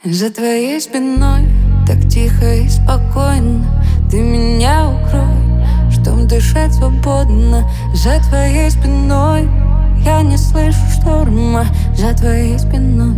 За твоей спиной так тихо и спокойно. Ты меня укрой, чтоб дышать свободно. За твоей спиной я не слышу шторма. За твоей спиной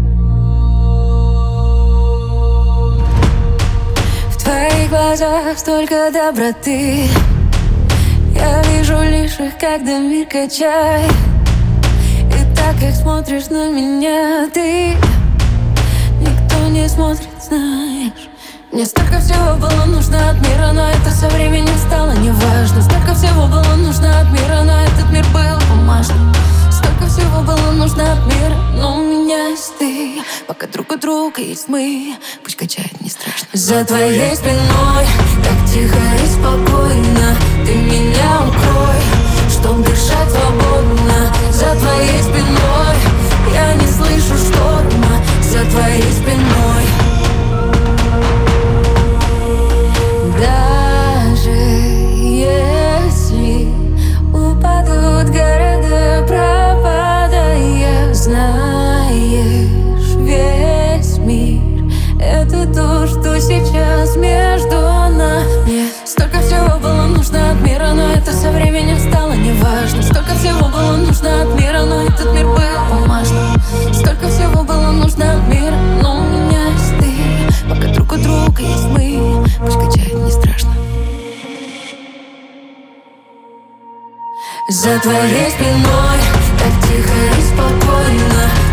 в твоих глазах столько доброты. Я вижу лишь их, когда мир качает. И так как смотришь на меня ты, никто не смотрит, знаешь. Мне столько всего было нужно от мира, но это со временем стало неважно. Столько всего было нужно от мира, но этот мир был бумажным. Столько всего было нужно от мира, но у меня есть ты. Пока друг у друга есть мы, пусть качает, не страшно. За твоей спиной так тихо и спокойно. Ты меня укрой, чтоб дышать свободно. За твоей спиной я не слышу шторма. За твоей спиной даже если упадут города, пропадая, знаешь, весь мир — это то, что сейчас между нами. Столько всего было нужно от мира, но это со временем стало неважно. Столько всего было нужно от мира, но этот мир был бумажным. Столько всего было нужно от мира, но у меня есть ты. Пока друг у друга есть мы, пусть качает, не страшно. За твоей спиной так тихо и спокойно.